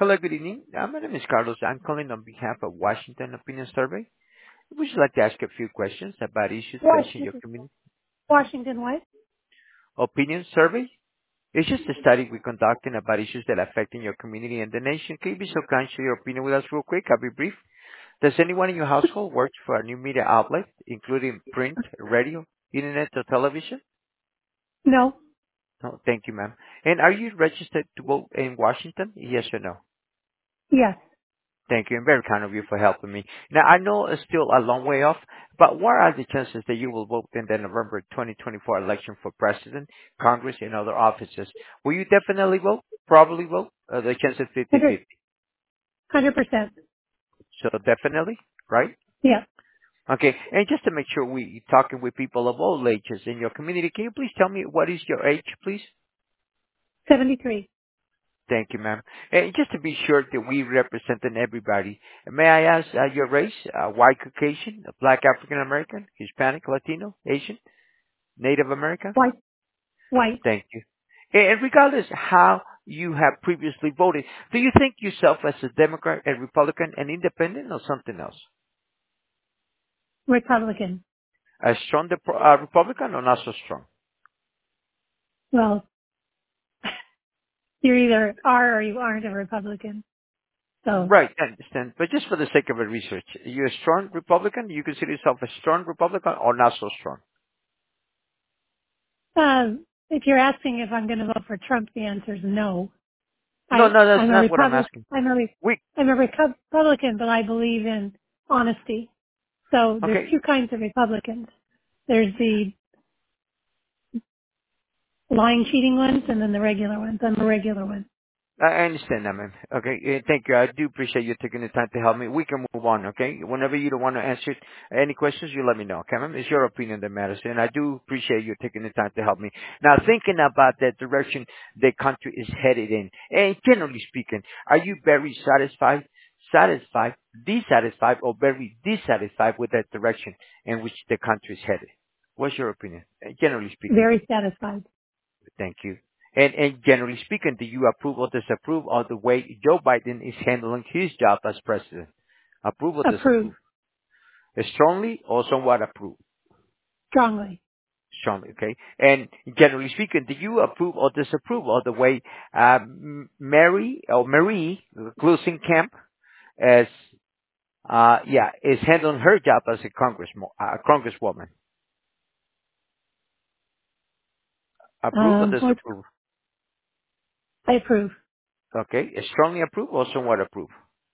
Hello, good evening. My name is Carlos. I'm calling on behalf of Washington Opinion Survey. We would like to ask a few questions about issues facing your Washington, community. Washington what? Opinion Survey? It's just a study we're conducting about issues that are affecting your community and the nation. Can you be so kind to share your opinion with us real quick? I'll be brief. Does anyone in your household work for a new media outlet, including print, radio, internet, or television? No. No, thank you, ma'am. And are you registered to vote in Washington? Yes or no? Yes. Thank you, and very kind of you for helping me. Now, I know it's still a long way off, but what are the chances that you will vote in the November 2024 election for president, Congress, and other offices? Will you definitely vote? Probably vote? The chance is 100%. 50-50. 100%. So definitely, right? Yeah. Okay, and just to make sure we talking with people of all ages in your community, can you please tell me what is your age, please? 73. Thank you, ma'am. And just to be sure that we representing everybody, may I ask your race? White Caucasian, Black African American, Hispanic, Latino, Asian, Native American? White. White. Thank you. And regardless how you have previously voted, do you think yourself as a Democrat, a Republican, an Independent, or something else? Republican. A strong Republican or not so strong? Well, you either are or you aren't a Republican. So, Right, I understand. But just for the sake of a research, you're a strong Republican? You consider yourself a strong Republican or not so strong? if you're asking if I'm going to vote for Trump, the answer is no. No, no, that's I'm a not what I'm asking. We I'm a Republican, but I believe in honesty. So there's okay. two kinds of Republicans. There's the lying, cheating ones, and then the regular ones. I'm a regular one. I understand that, ma'am. Okay, thank you. I do appreciate you taking the time to help me. We can move on, okay? Whenever you don't want to answer any questions, you let me know, okay, ma'am? It's your opinion that matters, and I do appreciate you taking the time to help me. Now, thinking about that direction the country is headed in, and generally speaking, are you very satisfied, dissatisfied, or very dissatisfied with that direction in which the country is headed? What's your opinion, generally speaking? Very satisfied. Thank you. And generally speaking, do you approve or disapprove of the way Joe Biden is handling his job as president? Approve or Approve. disapprove? Strongly or somewhat approve? Strongly. Strongly, okay. And generally speaking, do you approve or disapprove of the way Marie Gluesenkamp is is handling her job as a congresswoman? Approve or What? disapprove? I approve. Okay. Strongly approve or somewhat approve?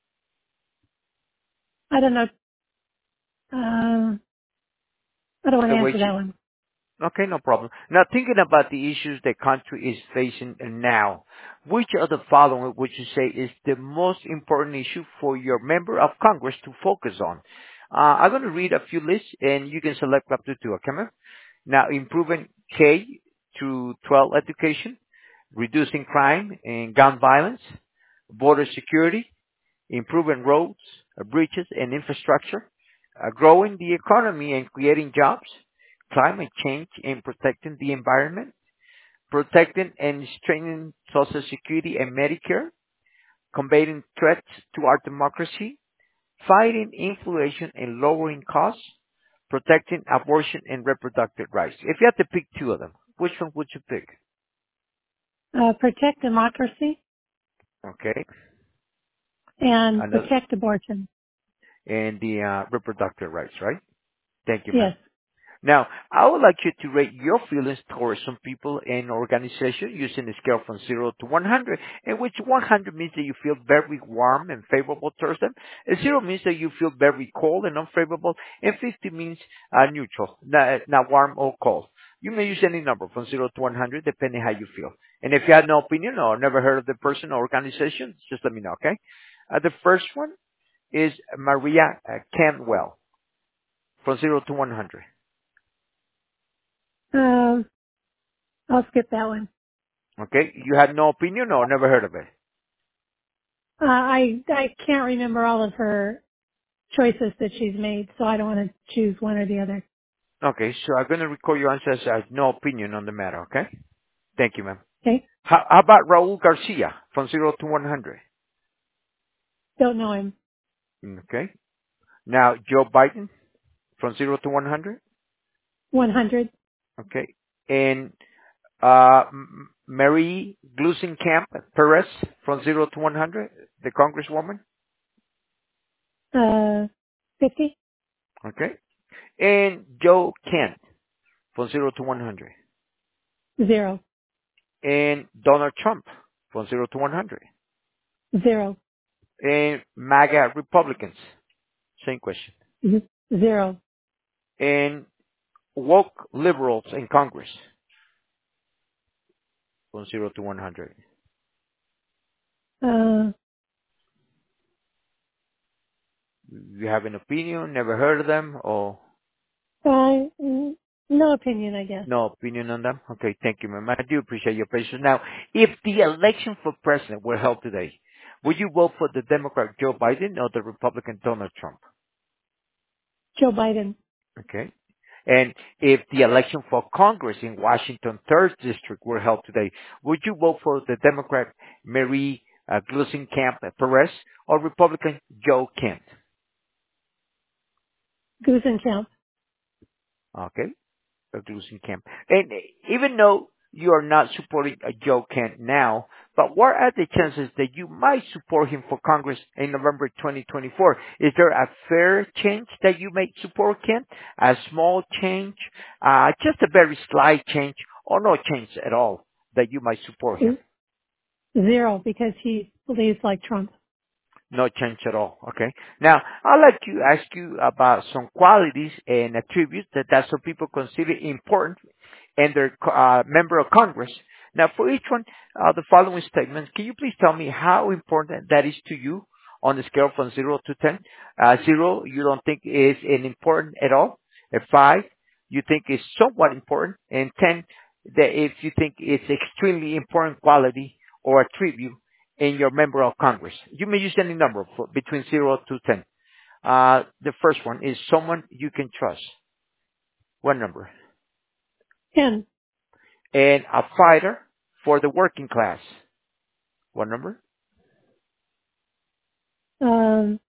I don't know. Uh, I don't want The to way answer that one. Okay, no problem. Now, thinking about the issues the country is facing now, which of the following would you say is the most important issue for your member of Congress to focus on? I'm going to read a few lists, and you can select up to two, okay, ma'am? Now, improving K through 12 education, reducing crime and gun violence, border security, improving roads, bridges, and infrastructure, growing the economy and creating jobs, climate change and protecting the environment, protecting and strengthening Social Security and Medicare, combating threats to our democracy, fighting inflation and lowering costs, protecting abortion and reproductive rights. If you had to pick two of them, which one would you pick? Protect democracy Okay, and another, protect abortion. and the reproductive rights, right? Thank you, ma'am. Yes. Now, I would like you to rate your feelings towards some people and organization using a scale from 0 to 100, in which 100 means that you feel very warm and favorable towards them, and 0 means that you feel very cold and unfavorable, and 50 means neutral, not warm or cold. You may use any number from 0 to 100, depending how you feel. And if you have no opinion or never heard of the person or organization, just let me know, okay? The first one is Maria Cantwell, from 0 to 100. Uh, I'll skip that one. Okay, you had no opinion or never heard of it. I can't remember all of her choices that she's made, so I don't want to choose one or the other. Okay, so I'm going to record your answer as no opinion on the matter, okay? Thank you, ma'am. Okay. How about Raul Garcia from 0 to 100? Don't know him. Okay. Now, Joe Biden from 0 to 100. 100. Okay. And Mary Glusenkamp Perez from 0 to 100, the Congresswoman. 50. Okay. And Joe Kent from 0 to 100. 0. And Donald Trump from 0 to 100. 0. And MAGA Republicans. Same question. 0. And woke liberals in Congress from 0 to 100. Uh, You have an opinion? Never heard of them? Or no opinion, I guess. no opinion on them? Okay, thank you, ma'am. I do appreciate your patience. Now, if the election for president were held today, would you vote for the Democrat Joe Biden or the Republican Donald Trump? Joe Biden. Okay. And if the election for Congress in Washington 3rd District were held today, would you vote for the Democrat Mary Glusenkamp Perez or Republican Joe Kent? Gusenkamp. Okay. Glusenkamp. And even though you are not supporting Joe Kent now, but what are the chances that you might support him for Congress in November 2024? Is there a fair chance that you may support Kent? A small change? Just a very slight change or no change at all that you might support him? 0, because he believes like Trump. No change at all. Okay. Now, I'd like to ask you about some qualities and attributes that some people consider important and their member of Congress. Now, for each one, the following statements, can you please tell me how important that is to you on the scale from 0 to 10? 0, you don't think is an important at all. At 5, you think is somewhat important. And 10, that if you think it's extremely important quality or attribute in your member of Congress. You may use any number between 0 to 10. The first one is someone you can trust. One number. 10. And a fighter for the working class. One number. Um,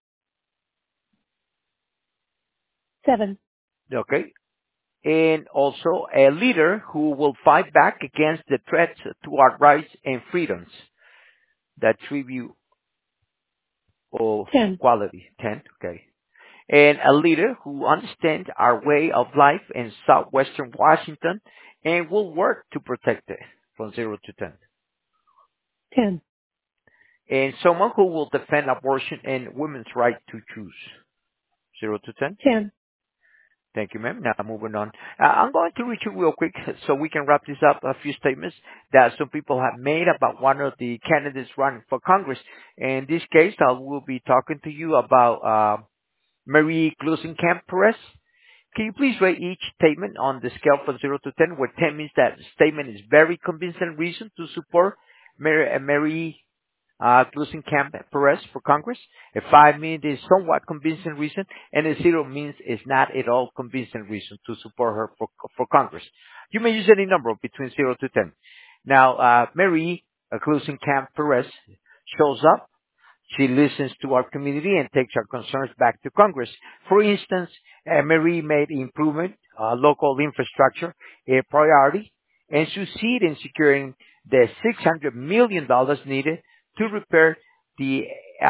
7. Okay. And also a leader who will fight back against the threats to our rights and freedoms. That tribute of 10. quality. 10. Okay. And a leader who understands our way of life in southwestern Washington and will work to protect it from 0 to 10. 10. And someone who will defend abortion and women's right to choose. 0 to 10. 10. Thank you, ma'am. Now moving on. I'm going to read you real quick so we can wrap this up. A few statements that some people have made about one of the candidates running for Congress. In this case, I will be talking to you about Marie Glusenkamp Perez. Can you please rate each statement on the scale from 0 to 10, where 10 means that the statement is very convincing reason to support Mary Glusenkamp Perez for Congress? A 5 means it is somewhat convincing reason, and a 0 means it's not at all convincing reason to support her for Congress. You may use any number between 0 to 10. Now, Mary Glusenkamp Perez shows up. She listens to our community and takes our concerns back to Congress. For instance, Mary made improvement, local infrastructure a priority and succeed in securing the $600 million needed to repair the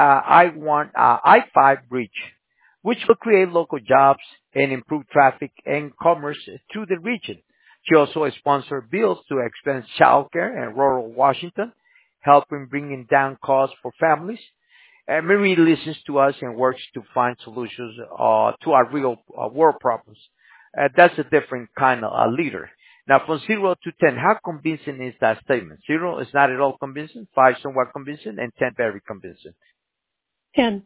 I-5 bridge, which will create local jobs and improve traffic and commerce through the region. She also sponsored bills to expand childcare in rural Washington, helping bringing down costs for families. Mary listens to us and works to find solutions to our real world problems. That's a different kind of leader. Now, from 0 to 10, how convincing is that statement? 0 is not at all convincing, 5 somewhat convincing, and 10 very convincing. 10.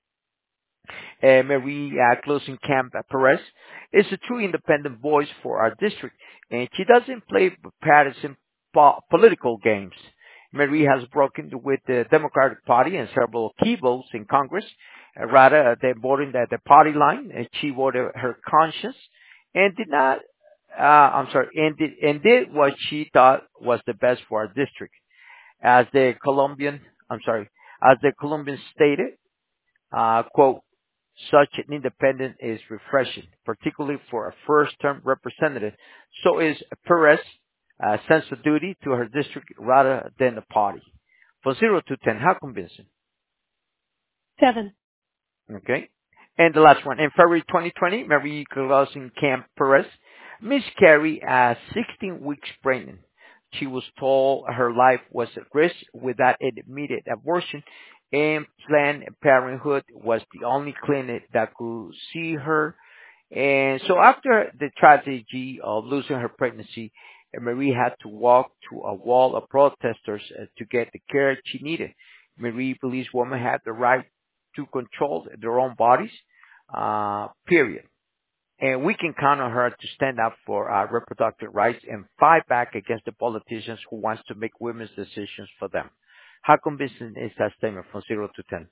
Marie Glusenkamp Perez is a true independent voice for our district, and she doesn't play partisan political games. Marie has broken with the Democratic Party in several key votes in Congress. Rather than voting the party line, she voted her conscience and did not, and did what she thought was the best for our district. As the Colombian stated, Quote, such an independence is refreshing, particularly for a first-term representative. So is Perez sense of duty to her district rather than the party. For 0 to 10, how convincing? 7. Okay. And the last one. In February 2020, Marie Clausen Camp Perez miscarried at 16 weeks pregnant. She was told her life was at risk without an immediate abortion, and Planned Parenthood was the only clinic that could see her. And so after the tragedy of losing her pregnancy, Marie had to walk to a wall of protesters to get the care she needed. Marie believes women have the right to control their own bodies, period. And we can count on her to stand up for reproductive rights and fight back against the politicians who wants to make women's decisions for them. How convincing is that statement from 0 to 10?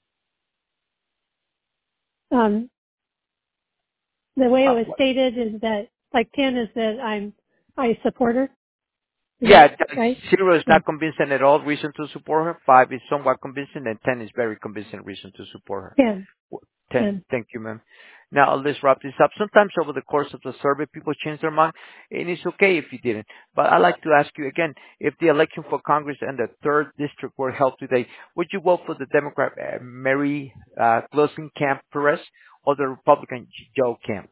The way it Uh, was stated is that, like 10 is that I support her. Is yeah, that right? 0 is Yeah. not convincing at all reason to support her. 5 is somewhat convincing, and 10 is very convincing reason to support her. 10. 10. 10. Thank you, ma'am. Now, let's wrap this up. Sometimes over the course of the survey, people change their mind, and it's okay if you didn't. But I'd like to ask you again, if the election for Congress and the 3rd District were held today, would you vote for the Democrat Mary Camp Perez or the Republican Joe Camp?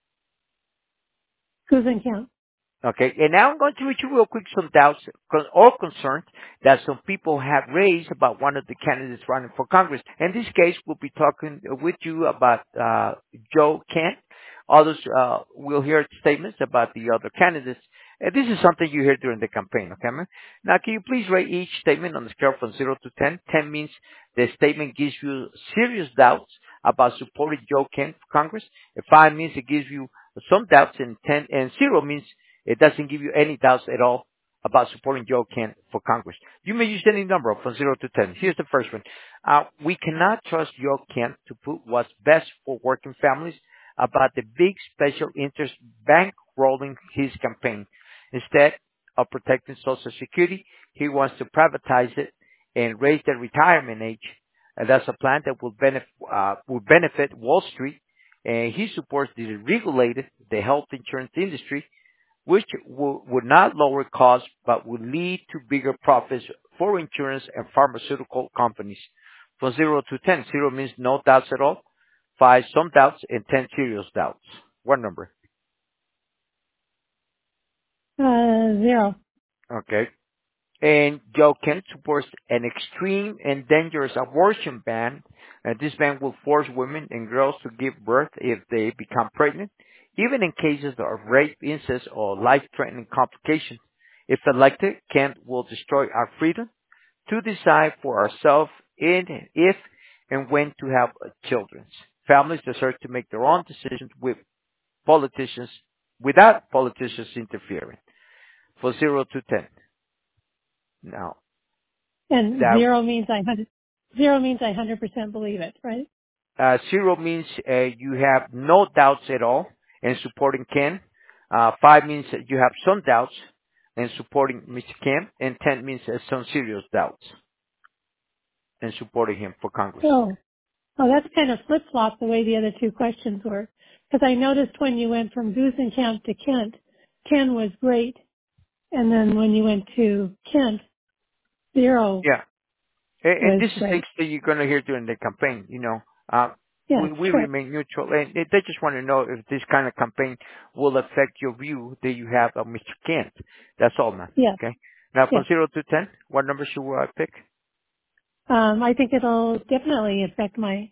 Who's in count? Okay, and now I'm going to read you real quick some doubts or concerns that some people have raised about one of the candidates running for Congress. In this case, we'll be talking with you about Joe Kent. Others will hear statements about the other candidates. And this is something you hear during the campaign, okay, man? Now, can you please rate each statement on the scale from 0 to 10? 10 means the statement gives you serious doubts about supporting Joe Kent for Congress. And 5 means it gives you some doubts, and 10 and 0 means it doesn't give you any doubts at all about supporting Joe Kent for Congress. You may use any number from 0 to 10. Here's the first one. We cannot trust Joe Kent to put what's best for working families about the big special interest bankrolling his campaign. Instead of protecting Social Security, he wants to privatize it and raise the retirement age. And that's a plan that will benefit Wall Street. And he supports the regulated, the health insurance industry, which would not lower costs but would lead to bigger profits for insurance and pharmaceutical companies. From 0 to 10, 0 means no doubts at all, 5 some doubts, and 10 serious doubts. What number? 0. Okay. And Joe Kent supports an extreme and dangerous abortion ban. And this ban will force women and girls to give birth if they become pregnant, even in cases of rape, incest, or life-threatening complications. If elected, Kent will destroy our freedom to decide for ourselves if and when to have children. Families deserve to make their own decisions politicians without politicians interfering. For 0 to 10. Now, And that 0 means I 100% believe it, right? 0 means you have no doubts at all in supporting Ken. 5 means that you have some doubts in supporting Mr. Ken. And 10 means some serious doubts in supporting him for Congress. Oh, that's kind of flip-flop the way the other two questions were. Because I noticed when you went from Gusenkamp to Kent, Ken was great. And then when you went to Kent, 0 Yeah. And was this is great. things that you're going to hear during the campaign, you know. Yeah, We sure. remain neutral, and they just want to know if this kind of campaign will affect your view that you have of Mr. Kent. That's all, man. Yeah, Okay. Now, yeah. from 0 to 10, what number should I pick? I think it'll definitely affect my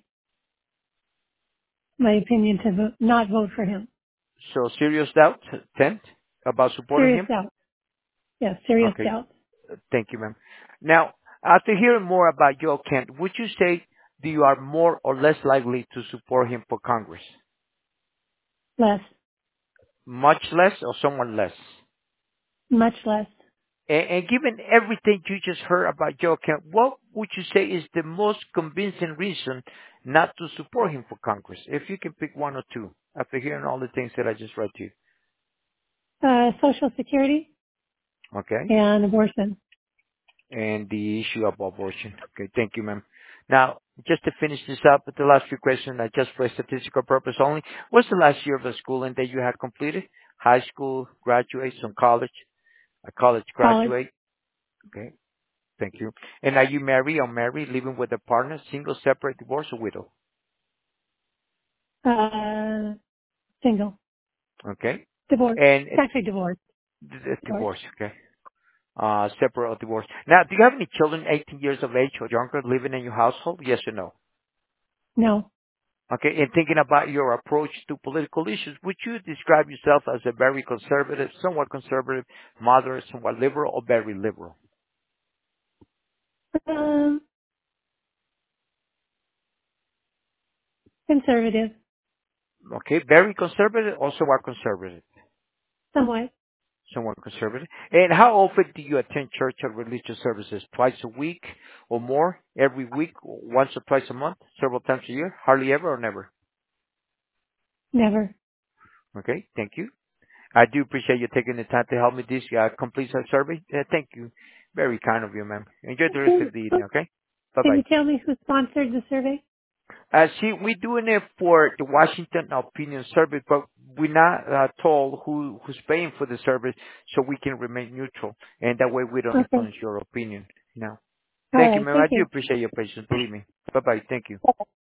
opinion to not vote for him. So, serious doubt, 10, about supporting Serious him? doubt. Yeah, serious Okay. doubt. Thank you, ma'am. Now, after hearing more about Joe Kent, would you say that you are more or less likely to support him for Congress? Less. Much less or somewhat less? Much less. And given everything you just heard about Joe Kent, what would you say is the most convincing reason not to support him for Congress? If you can pick one or two, after hearing all the things that I just read to you. Social Security Okay? and abortion. And the issue of abortion. Okay, thank you, ma'am. Now, just to finish this up, with the last few questions, just for statistical purpose only, what's the last year of the schooling that you had completed? High school, graduate, some college, a college College. graduate. Okay, thank you. And are you married, unmarried, living with a partner, single, separate, divorced, or widow? Single. Okay. Divorced. And Actually divorced. Divorced. divorce, okay. Separate or divorced. Now, do you have any children 18 years of age or younger living in your household? Yes or no? No. Okay, and thinking about your approach to political issues, would you describe yourself as a very conservative, moderate, somewhat liberal, or very liberal? Um, conservative. Okay, very conservative or somewhat conservative? Somewhat. Somewhat conservative. And how often do you attend church or religious services? Twice a week or more? Every week? Once or twice a month? Several times a year? Hardly ever or never? Never. Okay, thank you. I do appreciate you taking the time to help me this complete our survey. Thank you. Very kind of you, ma'am. Enjoy the rest Can of the evening, okay? Bye-bye. you tell me who sponsored the survey? See, we're doing it for the Washington Opinion Survey, but we're not told who's paying for the service, so we can remain neutral, and that way we don't Okay. influence your opinion. You know. All Thank you, right. ma'am. I Thank do you. appreciate your patience. Believe me. Bye bye. Thank you.